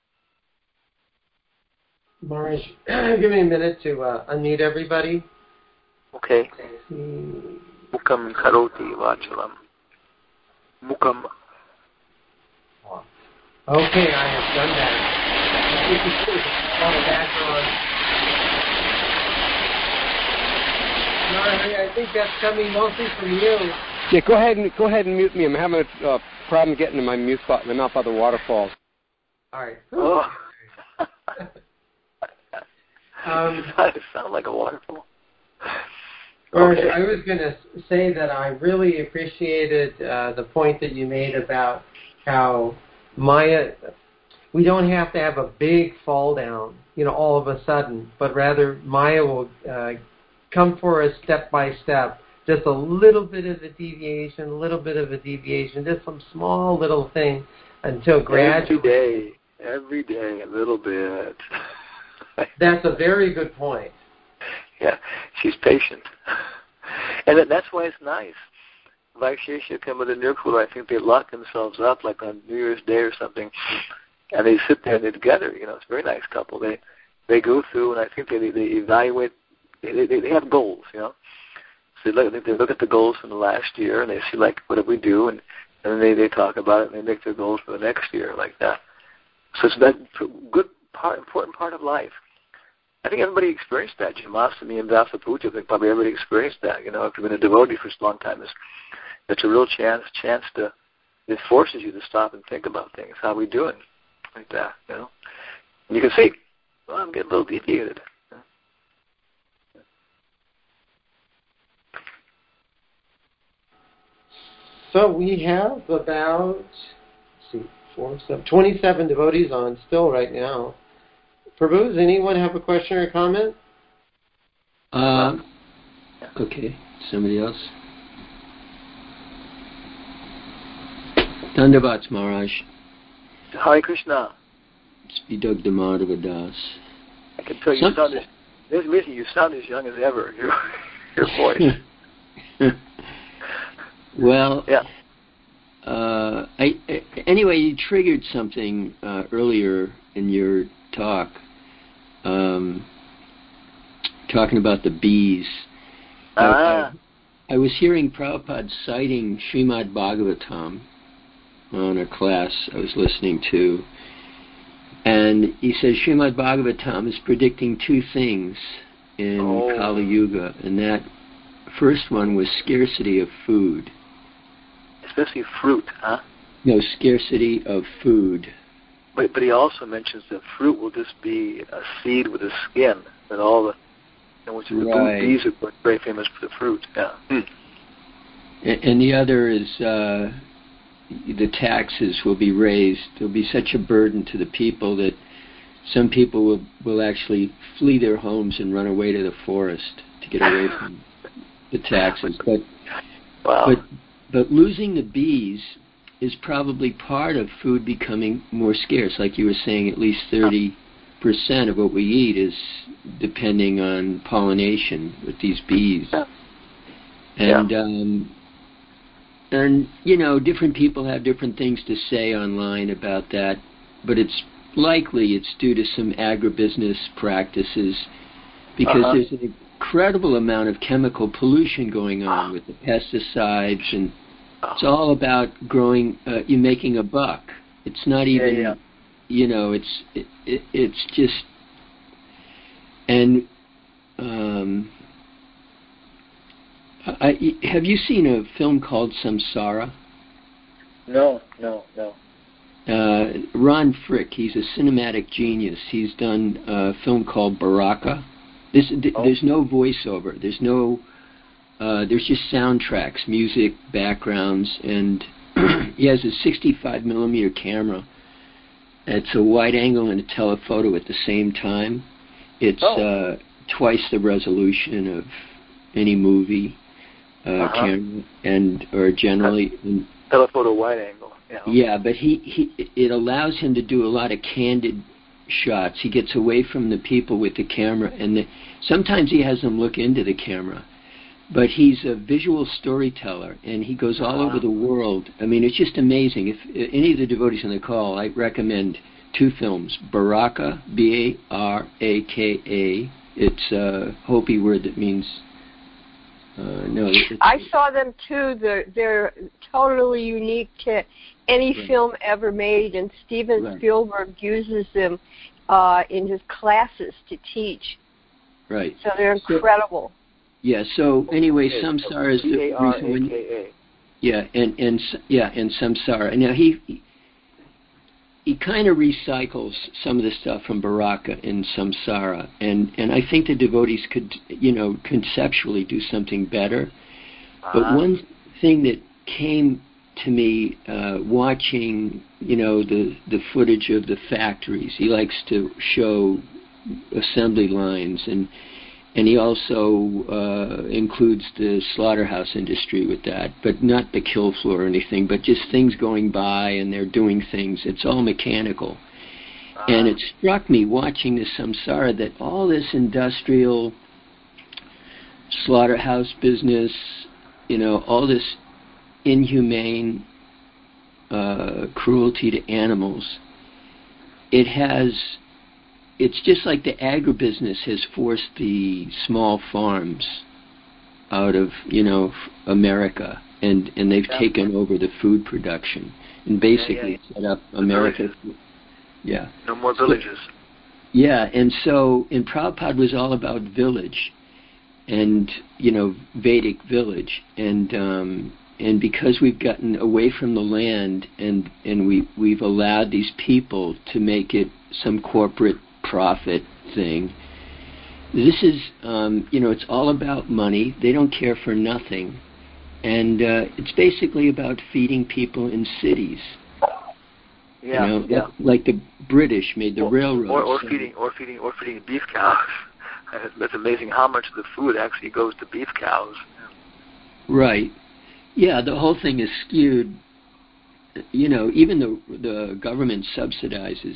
Maharaj, give me a minute to unmute everybody. Okay. Mukam karoti vachalam. Mukam. Okay, I have done that. On the background. Maharaj, I think that's coming mostly from you. Yeah, go ahead and mute me. I'm having a problem getting to my mute spot in the mouth by the waterfalls. All right. Oh. It sounds like a waterfall. Okay. I was going to say that I really appreciated the point that you made about how Maya, we don't have to have a big fall down, all of a sudden, but rather Maya will come for us step by step, just a little bit of a deviation, just some small little thing until gradually. Every day, a little bit. That's a very good point. Yeah, she's patient. And that's why it's nice. Like Shesha came with a Nirkula, I think they lock themselves up like on New Year's Day or something, and they sit there and they're together. It's a very nice couple. They go through, and I think they evaluate. They have goals, So they look at the goals from the last year, and they see what did we do, and then they talk about it, and they make their goals for the next year like that. So it's that important part of life. I think everybody experienced that. Jamashtami and Vyasa Puja, I think probably everybody experienced that. If you've been a devotee for a long time, it's a real chance to, it forces you to stop and think about things. How are we doing? Like that, And you can see, I'm getting a little deviated. So we have about, 27 devotees on still right now. Prabhu, does anyone have a question or a comment? Okay, somebody else. Dandavats Maharaj. Hare Krishna. Spidog Madhava Das. I can tell you sound as young as ever. Your voice. Well, yeah. Anyway, you triggered something earlier in your talk, talking about the bees. I was hearing Prabhupada citing Srimad Bhagavatam on a class I was listening to, and he says Srimad Bhagavatam is predicting two things in Kali Yuga, and that first one was scarcity of food. Especially fruit, huh? No, scarcity of food. But he also mentions that fruit will just be a seed with a skin, that all the, which the bees are very famous for the fruit. Yeah. And the other is the taxes will be raised. There'll be such a burden to the people that some people will actually flee their homes and run away to the forest to get away from the taxes. But losing the bees is probably part of food becoming more scarce. Like you were saying, at least 30% of what we eat is depending on pollination with these bees. And different people have different things to say online about that, but it's likely it's due to some agribusiness practices, because there's an incredible amount of chemical pollution going on with the pesticides, and it's all about growing, you making a buck. It's not even, it's just, and have you seen a film called Samsara? No. Ron Frick, he's a cinematic genius. He's done a film called Baraka. There's no voiceover. There's just soundtracks, music, backgrounds, and he has a 65 millimeter camera. It's a wide angle and a telephoto at the same time. It's twice the resolution of any movie. camera, or generally telephoto wide angle. Yeah, but it allows him to do a lot of candid shots. He gets away from the people with the camera, and sometimes he has them look into the camera. But he's a visual storyteller, and he goes all over the world. I mean, it's just amazing. If any of the devotees on the call, I recommend 2 films. Baraka, Baraka. It's a Hopi word that means... I saw them too. They're totally unique to any film ever made, and Steven Spielberg uses them in his classes to teach. Right. So they're incredible. So anyway, Samsara is the reason when... and Samsara. Now he kind of recycles some of the stuff from Baraka in Samsara, and I think the devotees could, conceptually do something better. But one thing that came to me watching, the footage of the factories, he likes to show assembly lines, and he also includes the slaughterhouse industry with that, but not the kill floor or anything, but just things going by and they're doing things. It's all mechanical. And it struck me watching the Samsara that all this industrial slaughterhouse business, all this inhumane cruelty to animals, it's just like the agribusiness has forced the small farms out of, America, and they've taken over the food production and basically set up America. No more villages. And Prabhupada was all about village and, Vedic village. And because we've gotten away from the land and we've allowed these people to make it some corporate profit thing. This is, it's all about money. They don't care for nothing. And it's basically about feeding people in cities. Like the British made the railroads. Or feeding beef cows. That's amazing how much of the food actually goes to beef cows. Right. Yeah, the whole thing is skewed. Even the government subsidizes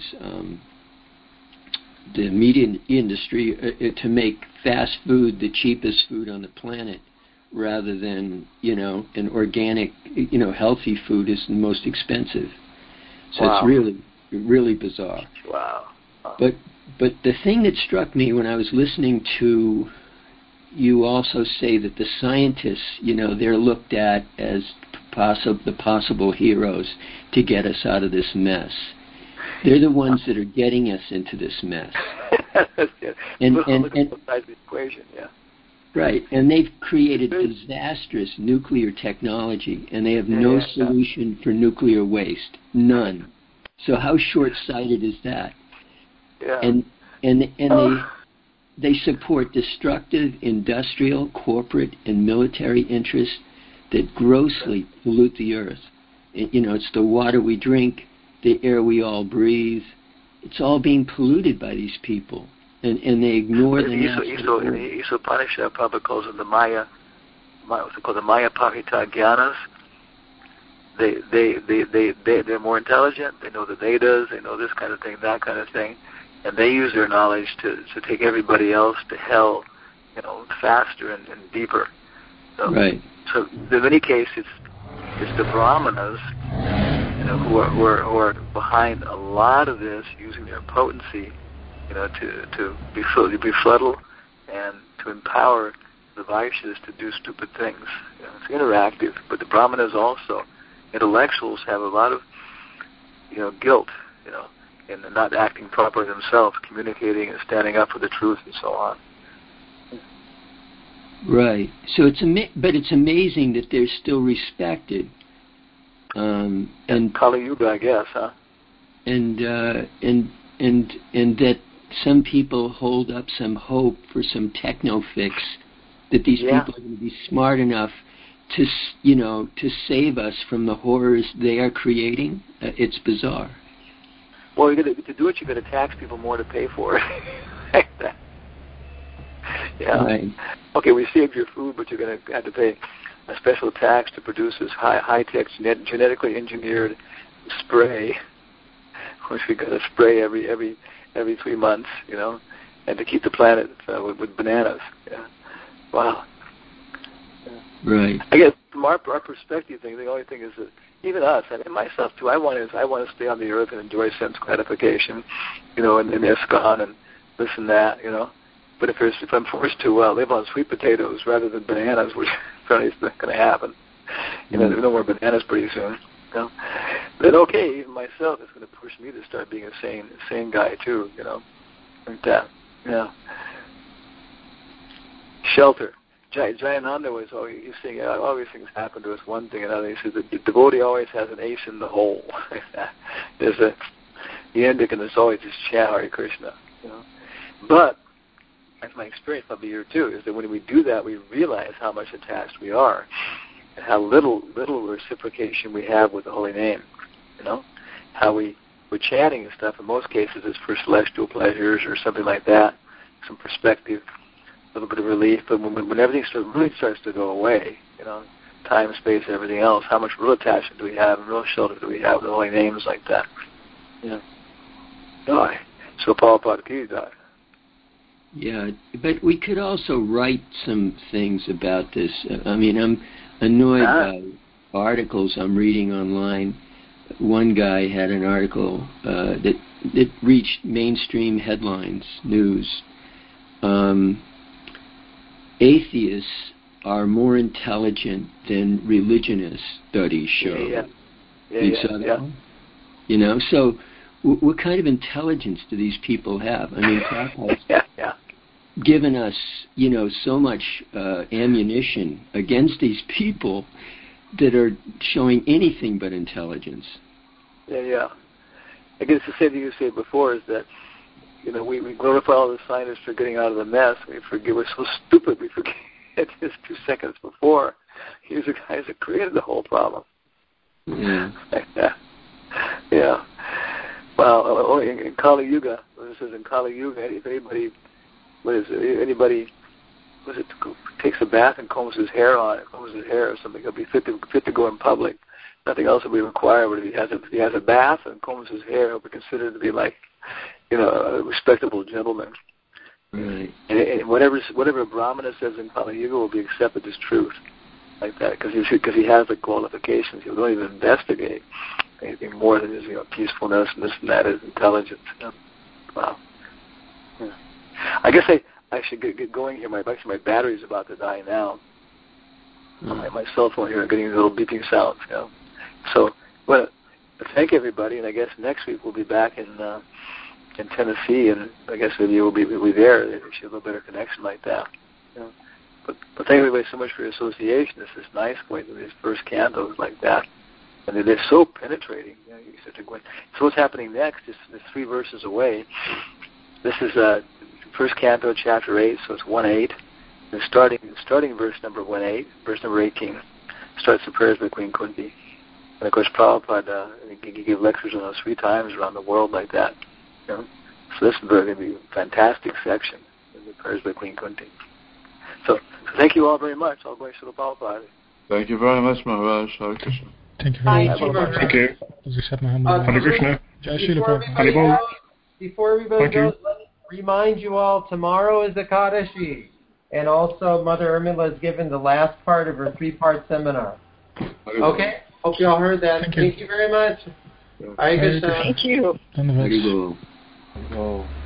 the meat industry to make fast food the cheapest food on the planet, rather than an organic, healthy food is the most expensive. So It's really bizarre. Wow. But the thing that struck me when I was listening to you also say that the scientists, they're looked at as the possible heroes to get us out of this mess. They're the ones that are getting us into this mess. and the equation, Right, and they've created disastrous nuclear technology, and they have no solution for nuclear waste, none. So how short-sighted is that? Yeah. And they support destructive industrial, corporate, and military interests that grossly pollute the earth. It's the water we drink, the air we all breathe. It's all being polluted by these people, and they ignore the natural order. The Upanishad Prabhupada calls them the Maya, what's it called, the Maya Parita Gyanas. They're more intelligent. They know the Vedas. They know this kind of thing, that kind of thing, and they use their knowledge to take everybody else to hell, faster and deeper. So, right. So in any case, it's the Brahmanas, who are behind a lot of this, using their potency, to befuddle and to empower the Vaishyas to do stupid things. It's interactive, but the Brahmanas also, intellectuals, have a lot of, guilt, in not acting properly themselves, communicating and standing up for the truth and so on. Right. So but it's amazing that they're still respected. And Kali Yuga, I guess, huh? And that some people hold up some hope for some techno fix, that these people are going to be smart enough to save us from the horrors they are creating. It's bizarre. Well, to do it, you're going to tax people more to pay for it. Yeah. Right. Okay, we saved your food, but you're going to have to pay a special tax to produce this high-tech genetically engineered spray, which we got to spray every 3 months, and to keep the planet with bananas. Yeah. Wow. Yeah. Right. I guess from our perspective thing, the only thing is that even us, I mean myself too, I want to stay on the earth and enjoy sense gratification, and ISKCON and this and that, But if I'm forced to live on sweet potatoes rather than bananas, which apparently is not going to happen, there's no more bananas pretty soon. Then okay, even myself, it's going to push me to start being a sane guy too, like that. Yeah. Shelter. Jayananda was always saying, all these things happen to us, one thing and another. He says the devotee always has an ace in the hole. There's the ending, and there's always this chant Hare Krishna. But that's my experience probably here too, is that when we do that, we realize how much attached we are, and how little reciprocation we have with the holy name. How we're chanting and stuff. In most cases, it's for celestial pleasures or something like that, some perspective, a little bit of relief. But when everything really starts to go away, time, space, everything else, how much real attachment do we have, and real shelter do we have with the holy names like that? Die. So Prabhupada ki die. Yeah, but we could also write some things about this. I mean, I'm annoyed by articles I'm reading online. One guy had an article that reached mainstream headlines, news. Atheists are more intelligent than religionists, studies show. You saw that one? So what kind of intelligence do these people have? I mean, Prabhupada's given us, so much ammunition against these people that are showing anything but intelligence. Yeah. I guess the same thing you said before is that, we glorify all the scientists for getting out of the mess. We forget we're so stupid. We forget just 2 seconds before. He's the guys that created the whole problem. Yeah. Yeah. Well, in Kali Yuga, it says in Kali Yuga, if anybody takes a bath and combs his hair or something, he'll be fit to go in public. Nothing else will be required. But if he has a bath and combs his hair, he'll be considered to be like, a respectable gentleman. Right. And whatever a Brahmana says in Kali Yuga will be accepted as truth, like that, because he has the qualifications. He don't even investigate anything more than his peacefulness and this and that, his intelligence. Wow. Yeah. I guess I should get going here. My battery's about to die now. My cell phone here, I'm getting little beeping sounds. So, well, thank everybody, and I guess next week we'll be back in Tennessee, and I guess maybe we'll be there. We should have a better connection like that. But thank everybody so much for your association. This is nice going to these first cantos like that, and they're so penetrating. So what's happening next is 3 verses away. This is first canto, chapter 8, so it's 1-8. And starting verse number 1-8, verse number 18, starts the prayers by Queen Kunti. And of course, Prabhupada, he gave lectures on those 3 times around the world like that. So this is going to be a fantastic section, the prayers by Queen Kunti. So thank you all very much. All going to the Prabhupada. Thank you very much, Maharaj. Hare Krishna. Thank you very much. Thank you. Hare Krishna. Jai Srila Prabhupada. Before everybody goes, let me remind you all, tomorrow is Ekadashi. And also, Mother Urmila has given the last part of her 3-part seminar. Okay? Hope you all heard that. Thank you very much. Hare Krishna. Thank you. Hare Krishna.